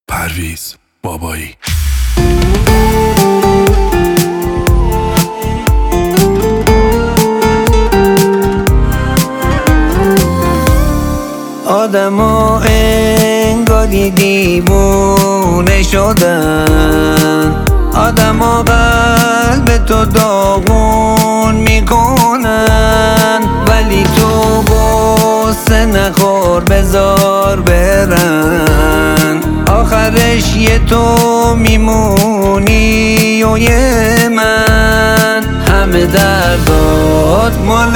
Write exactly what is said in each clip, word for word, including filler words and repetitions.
پرویز بابایی. آدما انگاری دیوونه شدن، آدما قلب تو داغون میکنن، ولی تو غصه نخور بذار برن، آخرش یه تو میمونی و یه من، همه دردات مال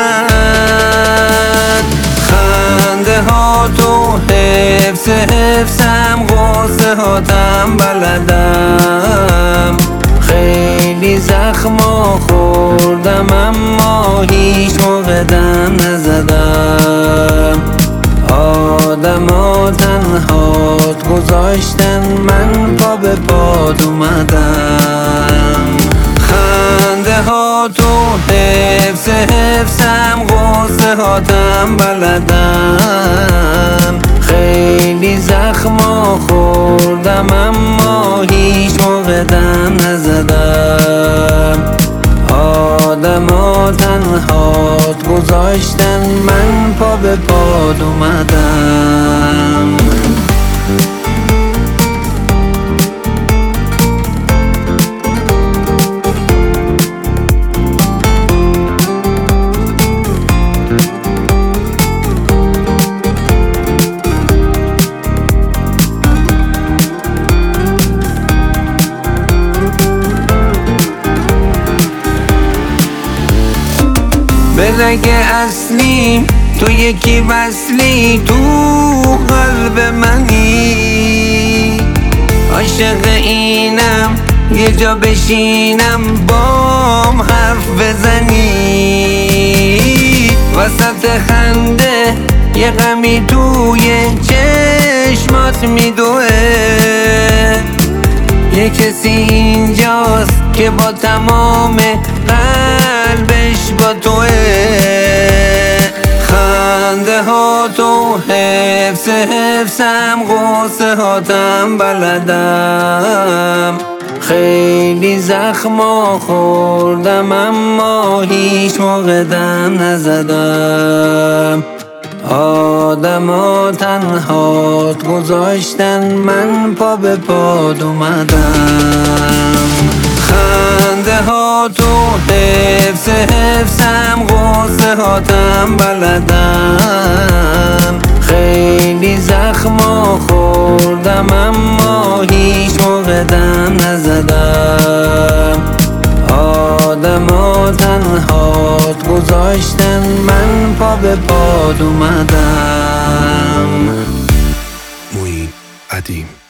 من. خنده ها تو حفظ حفظم، غصه هاتم بلدم، خیلی زخما خوردم اما هیچ موقع دم نزدم. آدما تنهات گذاشتن، من پا به پاد اومدم. خنده ها تو حفظ حفظم، غصه هاتم بلدم، خیلی زخما خوردم اما هیچ موقع دم نزدم. آدما تنهات گذاشتن، من پا به پاد اومدم. به رگ اصلی تو یکی وصلی، تو قلب منی، عاشق اینم یه جا بشینم بام حرف بزنی، وسط خنده یه غمی توی چشمات میدوه، یه کسی اینجاست که با تمام قلبش با توه. خنده ها تو حفظ حفظم، غصه هاتم بلدم، خیلی زخما خوردم اما هیچ موقع دم نزدم. آدما تنهات گذاشتن، من پا به پاد اومدم. خنده ها تو حفظ حفظم، غصه هاتم بلدم، خیلی زخما خوردم اما هیچ موقع دم نزدم. آدما تنهات گذاشتن، من پا به پاد اومدم. معین ادیم.